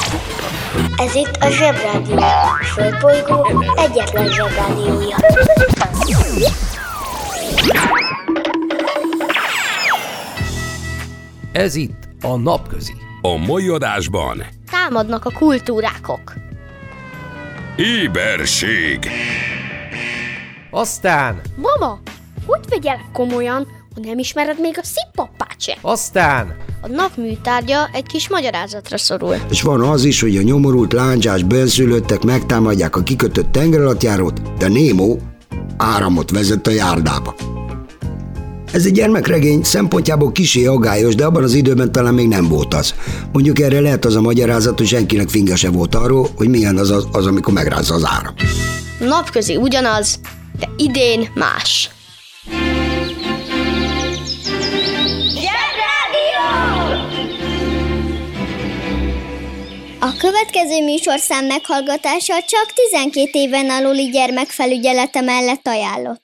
Ez itt a Zsebrádió, a Földbolygó egyetlen Zsebrádiója. Ez itt a Napközi. A mai adásban támadnak a kultúrákok. éberség. Aztán, Mama, hogy vegyelek komolyan, ha nem ismered még a szippappát se? aztán, A nap műtárgya egy kis magyarázatra szorul. És van az is, hogy a nyomorult lándzsás benszülöttek megtámadják a kikötött tengeralattjárót, de Nemo áramot vezet a járdába. Ez egy gyermekregény, szempontjából kissé aggályos, de abban az időben talán még nem volt az. Mondjuk erre lehet az a magyarázat, hogy senkinek finga se volt arról, hogy milyen az amikor megrázza az áram. Napközi ugyanaz, de idén más. A következő műsorszám meghallgatása csak 12 éven aluli gyermekfelügyelete mellett ajánlott.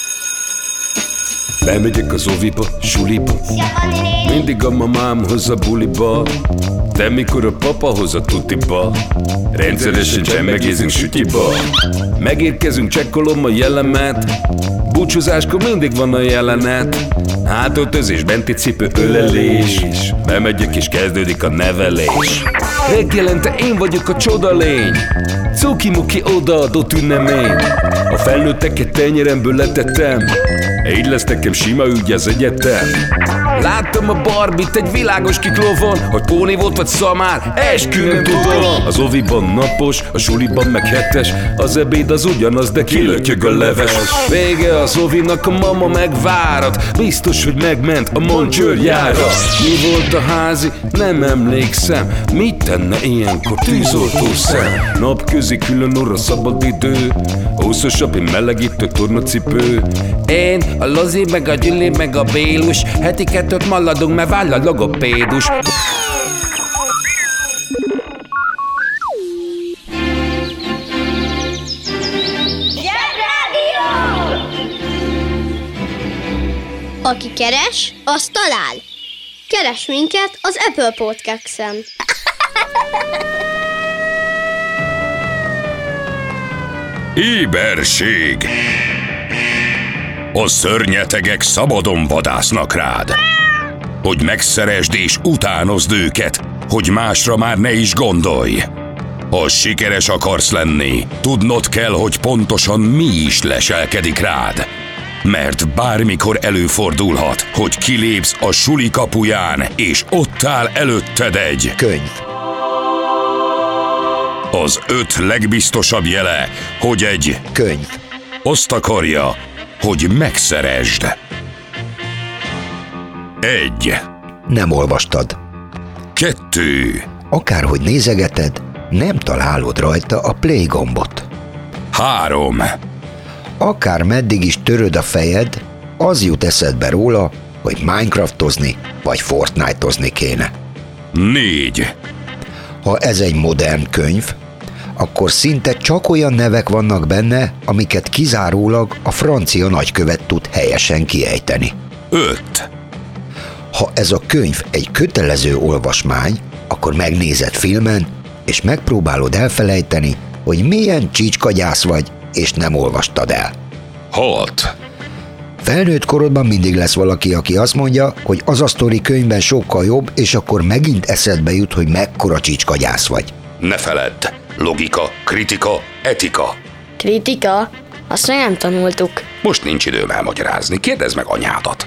Bemegyek az oviba, suliba, mindig a mamám hoz a buliba, de mikor a papa hoz a tutiba, rendszeresen csemmegézünk sütyiba. Megérkezünk, csekkolom a jellemet, búcsúzáskor mindig van a jelenet. Hátöltözés, benti cipő, ölelés, bemegyek és kezdődik a nevelés. Reggelente én vagyok a csodalény, cuki-muki odaadott ünnemény. A felnőtteket tenyeremből letettem, így lesz nekem sima ügy az egyetem. Láttam a Barbit egy világos kiklovon, hogy póni volt vagy szamár, eskü nem tudom. Az oviban napos, a suliban meg hetes, az ebéd az ugyanaz, de kilötyög a leves. Vége az ovinak, a mama megvárat, biztos, hogy megment a Moncsőrjára. Mi volt a házi? Nem emlékszem, mit tenne ilyenkor tűzoltó szem? Napközi külön orra szabad idő, úszosabb, én melegítő tornacipő. Én, a Lozi, meg a Gyüli, meg a Bélus, heti kettőt maladunk, mert váll a logopédus. Aki keres, az talál. Keres minket az Apple Podcast-en. Éberség. A szörnyetegek szabadon vadásznak rád, hogy megszeresd és utánozd őket, hogy másra már ne is gondolj. Ha sikeres akarsz lenni, tudnod kell, hogy pontosan mi is leselkedik rád. Mert bármikor előfordulhat, hogy kilépsz a suli kapuján, és ott áll előtted egy Könyv. Az 5 legbiztosabb jele, hogy egy Könyv. azt akarja, hogy megszeresd. 1. Nem olvastad. 2. Akárhogy nézegeted, nem találod rajta a play gombot. 3. Akár meddig is töröd a fejed, az jut eszedbe róla, hogy Minecraftozni vagy Fortnite-ozni kéne. 4. Ha ez egy modern könyv, akkor szinte csak olyan nevek vannak benne, amiket kizárólag a francia nagykövet tud helyesen kiejteni. 5. Ha ez a könyv egy kötelező olvasmány, akkor megnézed filmen, és megpróbálod elfelejteni, hogy milyen csícskagyász vagy, és nem olvastad el. 6. Felnőtt korodban mindig lesz valaki, aki azt mondja, hogy az a sztori könyvben sokkal jobb, és akkor megint eszedbe jut, hogy mekkora csícskagyász vagy. Ne feledd! Logika, kritika, etika. Kritika? Azt még nem tanultuk. Most nincs időm elmagyarázni, kérdezd meg anyádat.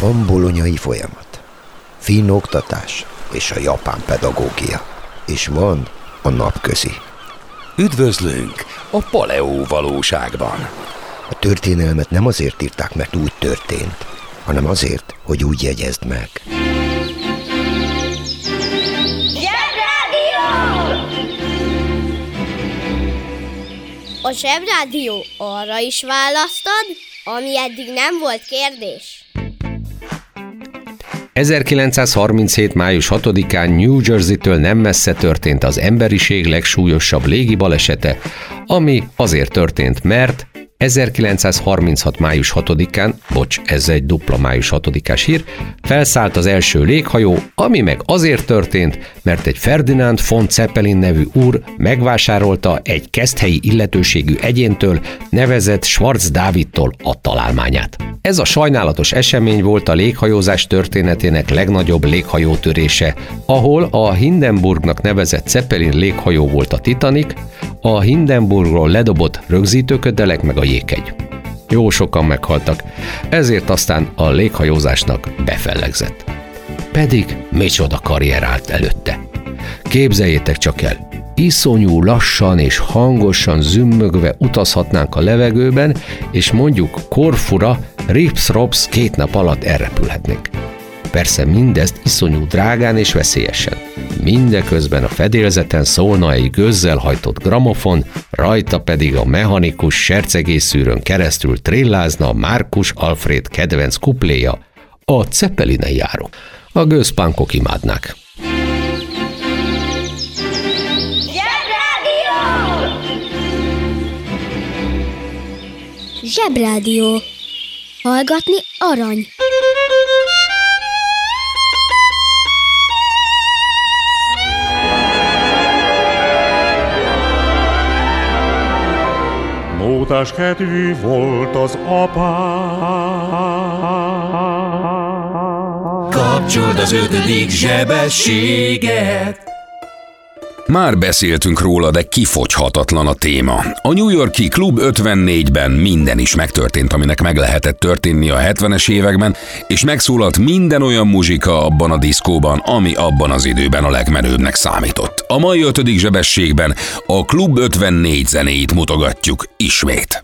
Van bolonyai folyamat, finn oktatás és a japán pedagógia, és van a napközi. Üdvözlünk a paleó valóságban. A történelmet nem azért írták, mert úgy történt, hanem azért, hogy úgy jegyezd meg. A Zsebrádió arra is választad, ami eddig nem volt kérdés. 1937. május 6-án New Jersey-től nem messze történt az emberiség legsúlyosabb légibalesete, ami azért történt, mert 1936. május 6-án, ez egy dupla május 6-ás hír, felszállt az első léghajó, ami meg azért történt, mert egy Ferdinand von Zeppelin nevű úr megvásárolta egy keszthelyi illetőségű egyéntől, nevezett Schwarz Dávidtól a találmányát. Ez a sajnálatos esemény volt a léghajózás történetének legnagyobb léghajótörése, ahol a Hindenburgnak nevezett Zeppelin léghajó volt a Titanic, a Hindenburgról ledobott rögzítőködelek meg a jéghegy. Jó sokan meghaltak, ezért aztán a léghajózásnak befellegzett. Pedig micsoda karrier állt előtte. Képzeljétek csak el, iszonyú lassan és hangosan zümmögve utazhatnánk a levegőben, és mondjuk Korfura rips-rops 2 nap alatt elrepülhetnénk. Persze mindezt iszonyú drágán és veszélyesen. Mindeközben a fedélzeten szólna egy gőzzel hajtott gramofon, rajta pedig a mechanikus sercegészszűrőn keresztül trillázna Markus Alfred kedvenc kupléja, a Zeppelinen járó. A gőzpánkok imádnák. Zsebrádió. Hallgatni arany. Mótás kedvű volt az apám. Kapcsold az 5. zsebességet. Már beszéltünk róla, de kifogyhatatlan a téma. A New York-i Klub 54-ben minden is megtörtént, aminek meg lehetett történni a 70-es években, és megszólalt minden olyan muzsika abban a diszkóban, ami abban az időben a legmenőbbnek számított. A mai 5. zsebességben a Klub 54 zenéit mutogatjuk ismét.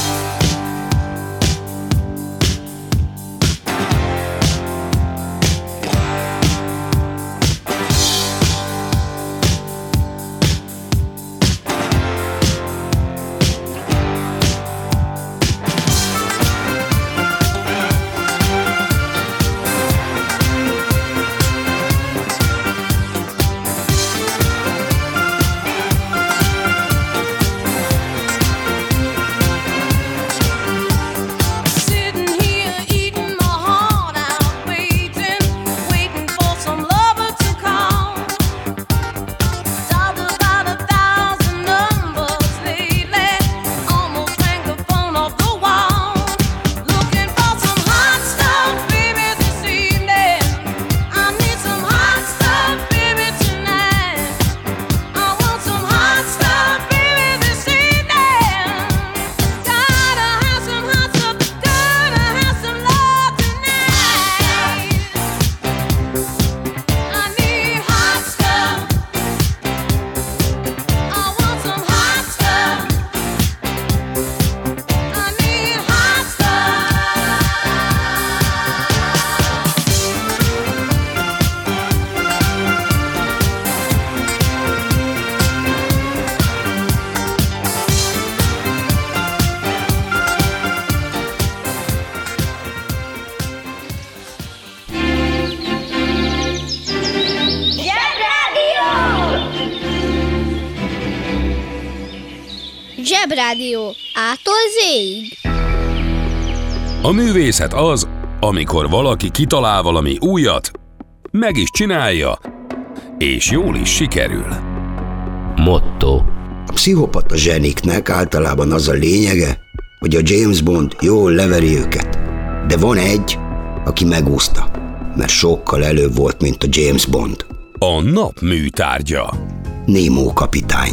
Zsebrádió. A-tól Z-ig. A művészet az, amikor valaki kitalál valami újat, meg is csinálja, és jól is sikerül. Motto. A pszichopata zseniknek általában az a lényege, hogy a James Bond jól leveri őket. De van egy, aki megúszta, mert sokkal előbb volt, mint a James Bond. A nap műtárgya. Nemo kapitány.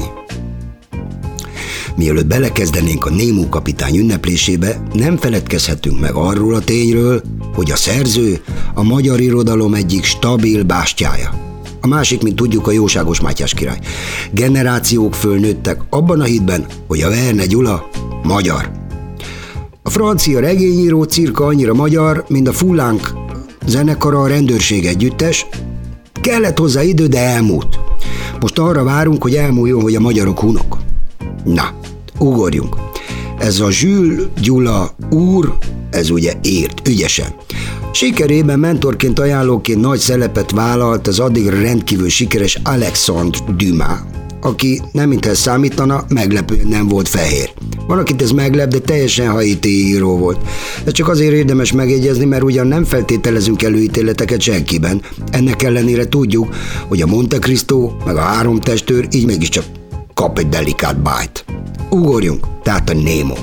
Mielőtt belekezdenénk a Nemo kapitány ünneplésébe, nem feledkezhetünk meg arról a tényről, hogy a szerző a magyar irodalom egyik stabil bástyája. A másik, mint tudjuk, a jóságos Mátyás király. Generációk fölnőttek abban a hitben, hogy a Verne Gyula magyar. A francia regényíró cirka annyira magyar, mint a Fullánk zenekara, a Rendőrség együttes. Kellett hozzá idő, de elmúlt. Most arra várunk, hogy elmúljon, hogy a magyarok hunok. Na, ugorjunk. Ez a Jules Gyula úr, ez ugye ért ügyesen. Sikerében mentorként, ajánlóként nagy szerepet vállalt az addigra rendkívül sikeres Alexandre Dumas, aki nem mintha számítana, meglepően nem volt fehér. Van, akit ez meglep, de teljesen haiti író volt. Ez csak azért érdemes megjegyezni, mert ugyan nem feltételezünk előítéleteket senkiben. Ennek ellenére tudjuk, hogy a Monte Cristo meg a Három testőr így mégiscsak kap egy delikát bájt. Ugorjunk, tehát a Nemo.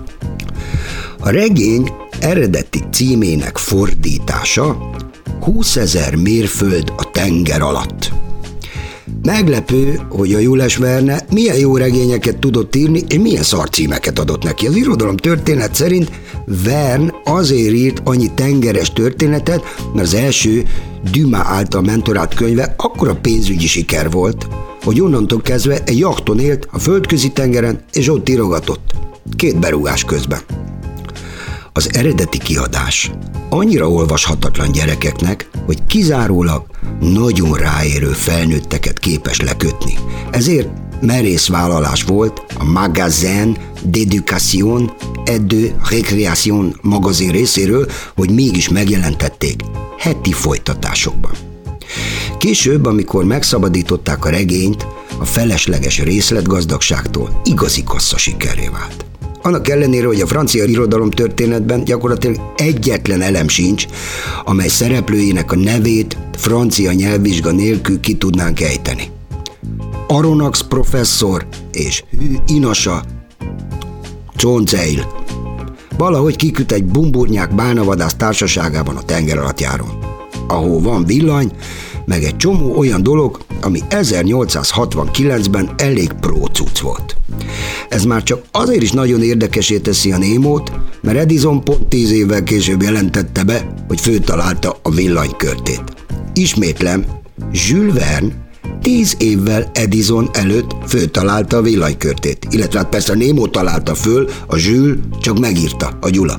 A regény eredeti címének fordítása 20 000 mérföld a tenger alatt. Meglepő, hogy a Jules Verne milyen jó regényeket tudott írni, és milyen szarcímeket adott neki. Az irodalom történet szerint Verne azért írt annyi tengeres történetet, mert az első Dumas által mentorált könyve akkora pénzügyi siker volt, hogy onnantól kezdve egy jachton élt a földközi tengeren, és ott írogatott. 2 berúgás közben. Az eredeti kiadás annyira olvashatatlan gyerekeknek, hogy kizárólag nagyon ráérő felnőtteket képes lekötni. Ezért merész vállalás volt a Magasin d'Éducation et de Récréation magazin részéről, hogy mégis megjelentették heti folytatásokban. Később, amikor megszabadították a regényt, a felesleges részletgazdagságtól igazi kasszasikerré vált. Annak ellenére, hogy a francia irodalom történetben gyakorlatilag egyetlen elem sincs, amely szereplőinek a nevét francia nyelvvizsga nélkül ki tudnánk ejteni. Aronnax professzor és Hű Inasa Conceil valahogy kiküt egy bumburnyák bálnavadász társaságában a tengeralattjárón, ahol van villany, meg egy csomó olyan dolog, ami 1869-ben elég prócuc volt. Ez már csak azért is nagyon érdekessé teszi a Némót, mert Edison pont 10 évvel később jelentette be, hogy föltalálta a villanykörtét. Ismétlem, Jules Verne 10 évvel Edison előtt föltalálta a villanykörtét, illetve hát persze a Nemo találta föl, a Jules csak megírta, a Gyula.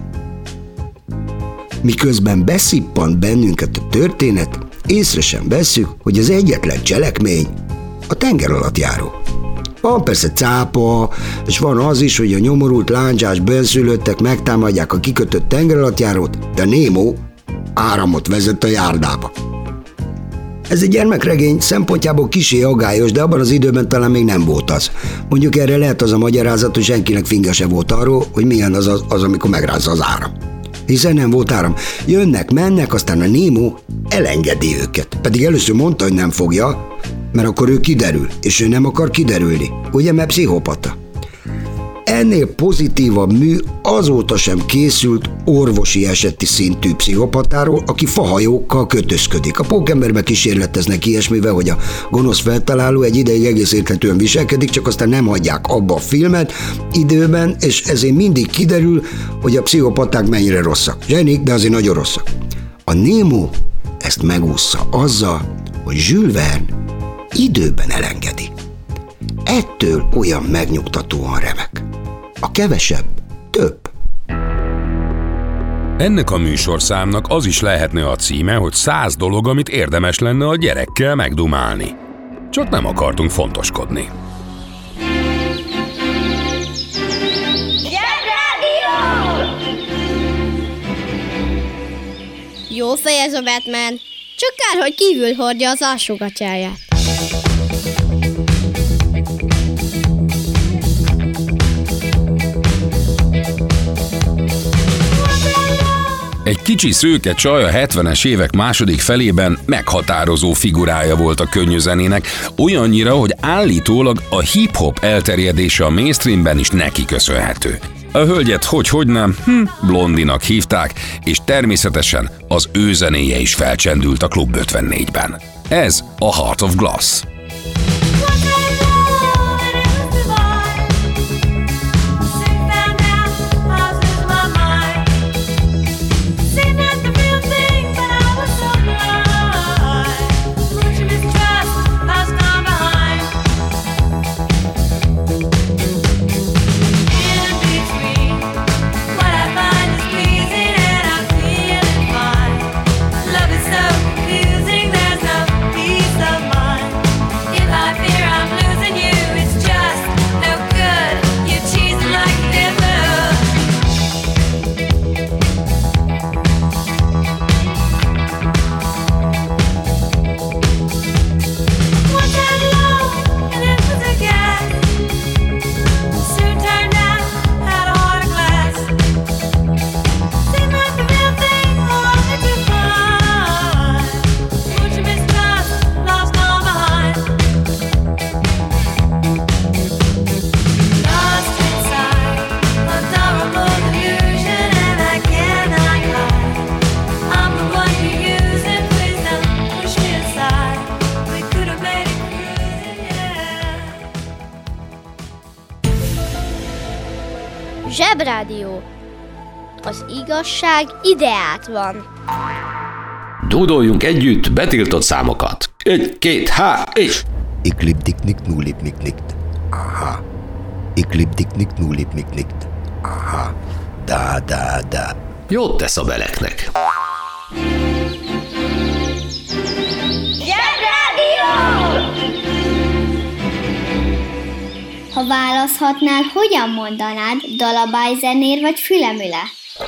Miközben beszippant bennünket a történet, észre sem vesszük, hogy az egyetlen cselekmény a tengeralattjáró. Van persze cápa, és van az is, hogy a nyomorult lándzsás benszülöttek megtámadják a kikötött tengeralattjárót, de Nemo áramot vezet a járdába. Ez egy gyermekregény, szempontjából kissé aggályos, de abban az időben talán még nem volt az. Mondjuk erre lehet az a magyarázat, hogy senkinek finga se volt arról, hogy milyen az, amikor megrázza az áram. Hiszen nem volt áram. Jönnek, mennek, aztán a Nemo elengedi őket. Pedig először mondta, hogy nem fogja, mert akkor ő kiderül, és ő nem akar kiderülni. Ugye, mert pszichopata. Ennél pozitívabb mű azóta sem készült orvosi eseti szintű pszichopatáról, aki fahajókkal kötözködik. A Pókemberben kísérleteznek ilyesmivel, hogy a gonosz feltaláló egy ideig egész érthetően viselkedik, csak aztán nem hagyják abba a filmet időben, és ezért mindig kiderül, hogy a pszichopaták mennyire rosszak. Zsenik, de azért nagyon rosszak. A Nemo ezt megúszza azzal, hogy Jules Verne időben elengedi. Ettől olyan megnyugtatóan remek. A kevesebb több. Ennek a műsorszámnak az is lehetne a címe, hogy 100 dolog, amit érdemes lenne a gyerekkel megdumálni. Csak nem akartunk fontoskodni. Jó fej ez a Batman, csak kár, hogy kívül hordja az alsógatyáját. Egy kicsi szőke csaj a 70-es évek második felében meghatározó figurája volt a könnyűzenének, olyannyira, hogy állítólag a hip-hop elterjedése a mainstreamben is neki köszönhető. A hölgyet hogy nem, Blondinak hívták, és természetesen az ő zenéje is felcsendült a Klub 54-ben. Ez a Heart of Glass. Sing that now, how's my mind? Sing that the real Zsebrádió. Az igazság ideát van. Dúdoljunk együtt betiltott számokat. 1, 2, 3, és... Iklipdiknik nulipniknikt. Aha. Iklipdiknik nulipniknikt. Aha. Da. Jót tesz a beleknek. Ha választhatnál, hogyan mondanád, dalabájzenér vagy fülemüle?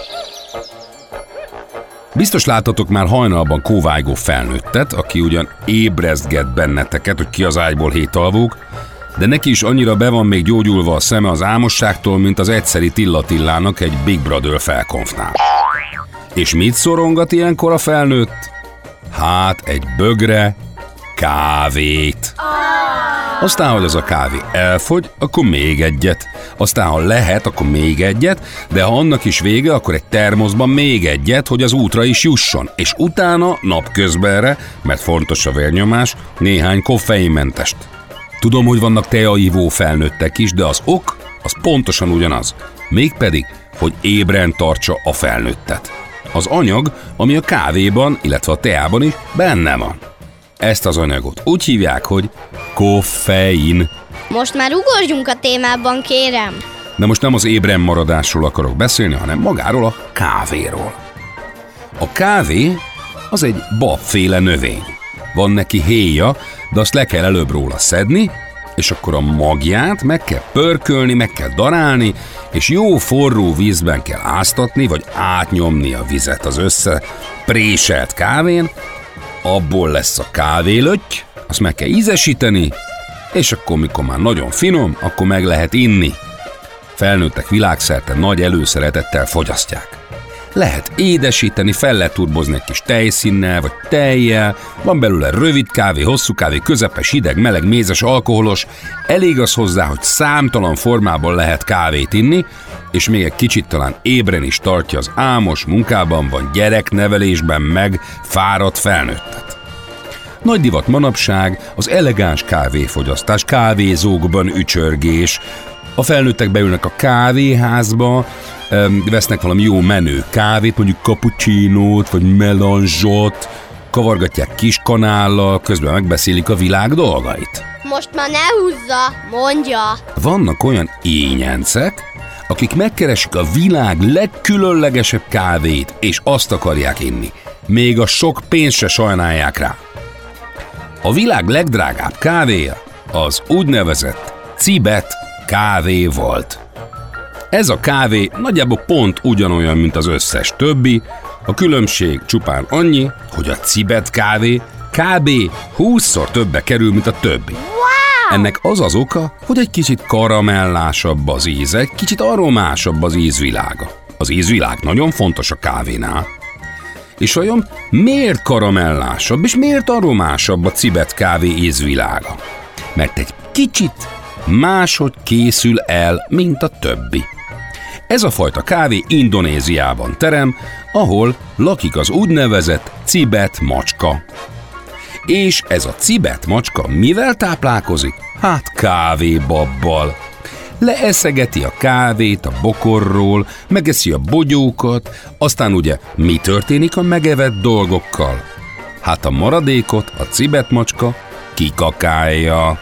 Biztos láttatok már hajnalban kóvájgó felnőttet, aki ugyan ébresztget benneteket, hogy ki az ágyból hétalvók, de neki is annyira be van még gyógyulva a szeme az álmosságtól, mint az egyszeri Tillának egy Big Brother felkonfnál. És mit szorongat ilyenkor a felnőtt? Hát egy bögre kávét. Aztán, hogy az a kávé elfogy, akkor még egyet. Aztán, ha lehet, akkor még egyet, de ha annak is vége, akkor egy termoszban még egyet, hogy az útra is jusson. És utána napközbenre, mert fontos a vérnyomás, néhány koffeinmentest. Tudom, hogy vannak teaivó felnőttek is, de az ok, az pontosan ugyanaz. Mégpedig, hogy ébren tartsa a felnőttet. Az anyag, ami a kávéban, illetve a teában is benne van. Ezt az anyagot úgy hívják, hogy koffein. Most már ugorjunk a témában, kérem. De most nem az ébren maradásról akarok beszélni, hanem magáról a kávéról. A kávé az egy babféle növény. Van neki héja, de azt le kell előbb róla szedni, és akkor a magját meg kell pörkölni, meg kell darálni, és jó forró vízben kell áztatni, vagy átnyomni a vizet az összepréselt kávén. Abból lesz a kávélötty, azt meg kell ízesíteni, és akkor, mikor már nagyon finom, akkor meg lehet inni. Felnőttek világszerte nagy előszeretettel fogyasztják. Lehet édesíteni, fel lehet turbozni egy kis tejszínnel, vagy tejjel, van belőle rövid kávé, hosszú kávé, közepes, hideg, meleg, mézes, alkoholos. Elég az hozzá, hogy számtalan formában lehet kávét inni, és még egy kicsit talán ébren is tartja az álmos munkában vagy gyereknevelésben meg fáradt felnőttet. Nagy divat manapság az elegáns kávéfogyasztás, kávézókban ücsörgés. A felnőttek beülnek a kávéházba, vesznek valami jó menő kávét, mondjuk cappuccinót vagy melanzsot, kavargatják kis kanállal, közben megbeszélik a világ dolgait. Most már ne húzza, mondja. Vannak olyan ényencek, akik megkeresik a világ legkülönlegesebb kávét, és azt akarják inni. Még a sok pénzt se sajnálják rá. A világ legdrágább kávéja az úgynevezett cibet kávé volt. Ez a kávé nagyjából pont ugyanolyan, mint az összes többi, a különbség csupán annyi, hogy a cibet kávé kb. 20-szor többe kerül, mint a többi. Wow! Ennek az az oka, hogy egy kicsit karamellásabb az íze, egy kicsit aromásabb az ízvilága. Az ízvilág nagyon fontos a kávénál. És vajon miért karamellásabb és miért aromásabb a cibet kávé ízvilága? Mert egy kicsit máshogy készül el, mint a többi. Ez a fajta kávé Indonéziában terem, ahol lakik az úgynevezett cibet macska. És ez a cibet macska mivel táplálkozik? Hát kávébabbal. Leeszegeti a kávét a bokorról, megeszi a bogyókat, aztán ugye mi történik a megevett dolgokkal? Hát a maradékot a cibet macska kikakálja.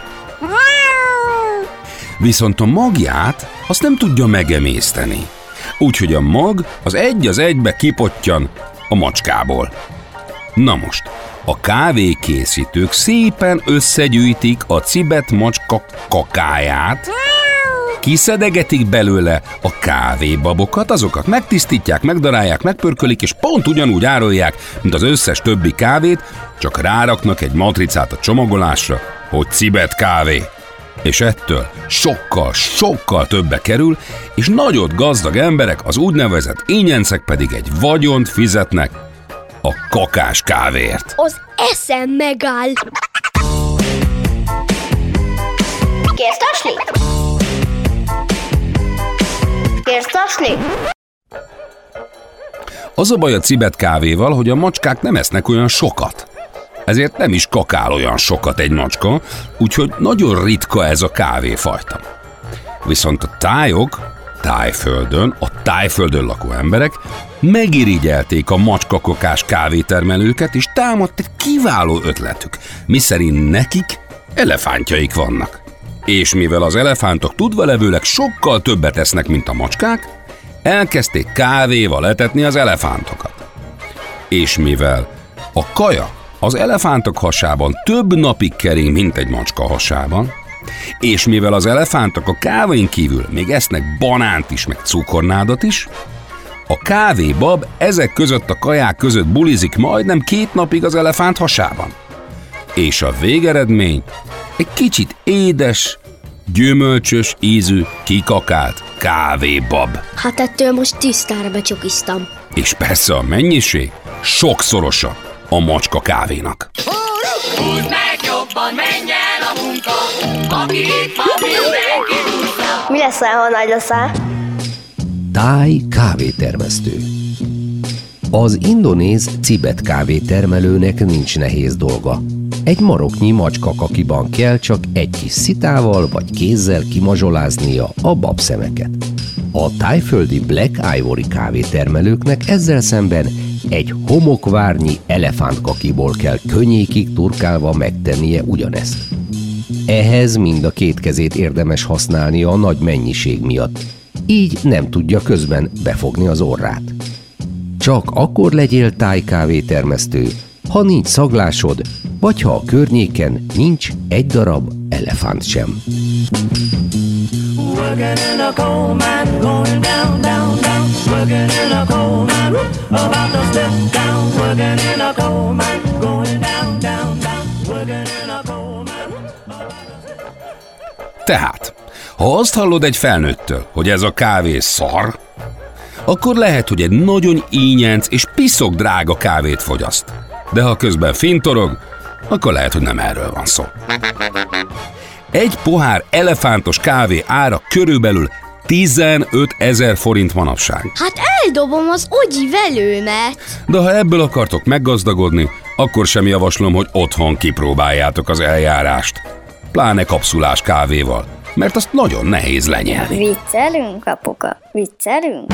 Viszont a magját azt nem tudja megemészteni. Úgyhogy a mag az egybe kipottyan a macskából. Na most, a kávékészítők szépen összegyűjtik a cibet macska kakáját, kiszedegetik belőle a kávébabokat, azokat megtisztítják, megdarálják, megpörkölik, és pont ugyanúgy árulják, mint az összes többi kávét, csak ráraknak egy matricát a csomagolásra, hogy cibet kávé. És ettől sokkal többe kerül, és nagyot gazdag emberek, az úgynevezett ényencek pedig egy vagyont fizetnek a kakás kávéért. Az eszem megáll. Kérsz tasni? Kérsz tasni? Az a baj a cibet kávéval, hogy a macskák nem esznek olyan sokat. Ezért nem is kakál olyan sokat egy macska, úgyhogy nagyon ritka ez a kávéfajta. Viszont a Tájföldön, a Tájföldön lakó emberek megirigyelték a macskakokás kávétermelőket, és támadt egy kiváló ötletük, miszerint nekik elefántjaik vannak. És mivel az elefántok tudvalevőleg sokkal többet esznek, mint a macskák, elkezdték kávéval etetni az elefántokat. És mivel a kaja az elefántok hasában több napig kering, mint egy macska hasában, és mivel az elefántok a kávén kívül még esznek banánt is, meg cukornádat is, a kávébab ezek között a kaják között bulizik majdnem 2 napig az elefánt hasában. És a végeredmény egy kicsit édes, gyümölcsös ízű, kikakált kávébab. Hát ettől most tisztára becsukiztam. És persze a mennyiség sokszorosa a macska kávénak. Húzd meg jobban, menj el a munka, aki itt van, mindenki húzza. Mi lesz, ha nagy leszel? Thai kávétermesztő. Az indonéz Cibet kávétermelőnek nincs nehéz dolga. Egy maroknyi macskakakiban kell csak egy kis szitával vagy kézzel kimazsoláznia a babszemeket. A tájföldi Black Ivory kávétermelőknek ezzel szemben egy homokvárnyi elefántkakiból kell könnyékig turkálva megtennie ugyanezt. Ehhez mind a 2 kezét érdemes használnia a nagy mennyiség miatt, így nem tudja közben befogni az orrát. Csak akkor legyél thai kávétermesztő, ha nincs szaglásod, vagy ha a környéken nincs egy darab elefánt sem. Tehát, ha azt hallod egy felnőttől, hogy ez a kávé szar, akkor lehet, hogy egy nagyon ínyenc és piszok drága kávét fogyaszt. De ha közben fintorog, akkor lehet, hogy nem erről van szó. Egy pohár elefántos kávé ára körülbelül 15 000 forint manapság. Hát eldobom az ogyi velőmet. De ha ebből akartok meggazdagodni, akkor sem javaslom, hogy otthon kipróbáljátok az eljárást. Pláne kapszulás kávéval, mert azt nagyon nehéz lenyelni. Viccelünk, apuka? Viccelünk?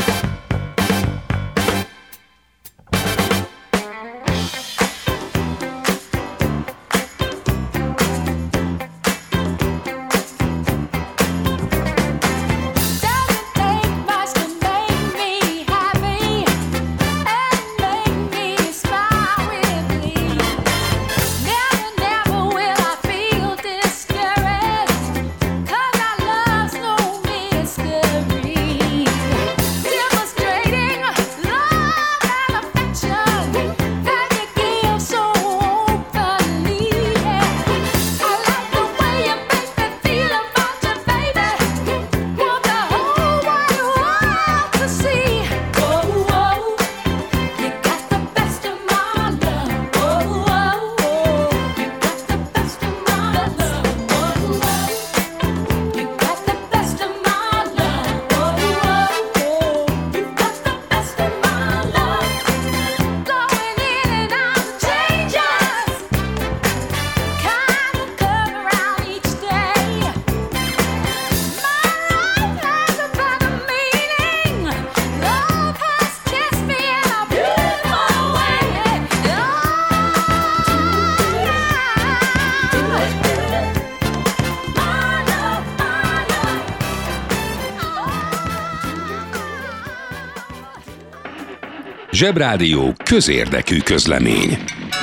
Zsebrádió közérdekű közlemény.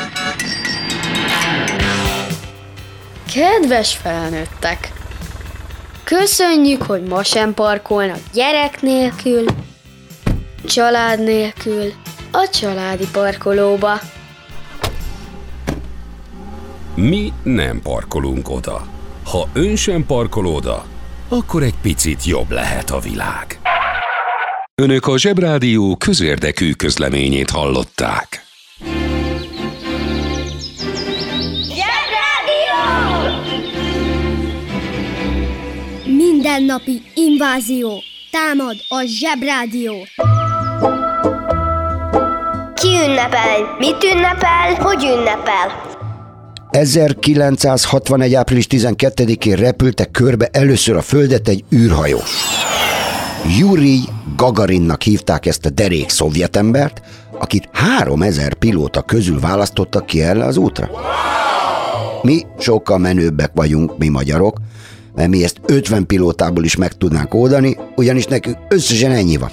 Kedves felnőttek! Köszönjük, hogy ma sem parkolnak gyerek nélkül, család nélkül a családi parkolóba. Mi nem parkolunk oda. Ha ön sem parkol oda, akkor egy picit jobb lehet a világ. Önök a Zsebrádió közérdekű közleményét hallották. Zsebrádió! Mindennapi invázió. Támad a Zsebrádió. Ki ünnepel? Mit ünnepel? Hogy ünnepel? 1961. április 12-én repültek körbe először a Földet egy űrhajó. Jurij Gagarinnak hívták ezt a derék szovjetembert, akit 3000 pilóta közül választottak ki erre az útra. Mi sokkal menőbbek vagyunk, mi magyarok, mert mi ezt 50 pilótából is meg tudnánk oldani, ugyanis nekünk összesen ennyi van.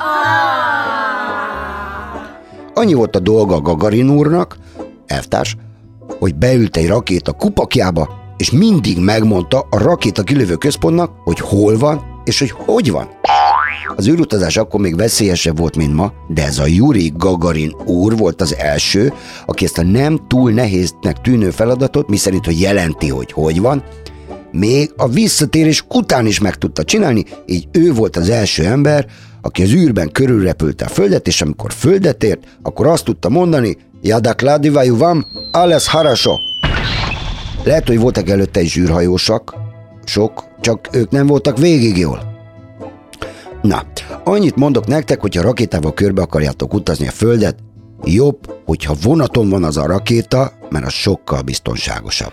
Annyi volt a dolga a Gagarin úrnak, elvtárs, hogy beült egy rakéta kupakjába, és mindig megmondta a rakéta kilövő központnak, hogy hol van, és hogy van. Az űrutazás akkor még veszélyesebb volt, mint ma, de ez a Jurij Gagarin úr volt az első, aki ezt a nem túl nehéznek tűnő feladatot, miszerint, hogy jelenti, hogy van, még a visszatérés után is meg tudta csinálni, így ő volt az első ember, aki az űrben körülrepülte a Földet, és amikor Földet ért, akkor azt tudta mondani, Jadakladivajú vam, alles harasó. Lehet, hogy voltak előtte is űrhajósak, csak ők nem voltak végig jól. Na, annyit mondok nektek, hogyha rakétával körbe akarjátok utazni a Földet, jobb, hogyha vonaton van az a rakéta, mert az sokkal biztonságosabb.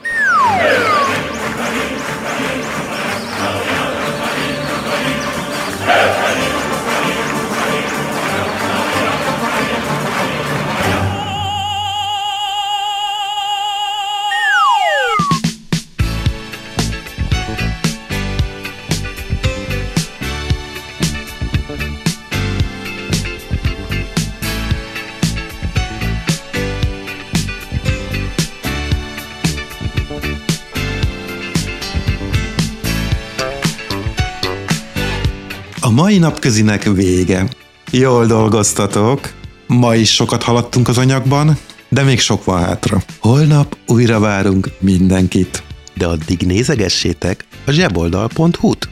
A mai napközinek vége. Jól dolgoztatok. Ma is sokat haladtunk az anyagban, de még sok van hátra. Holnap újra várunk mindenkit. De addig nézegessétek a zseboldal.hu-t.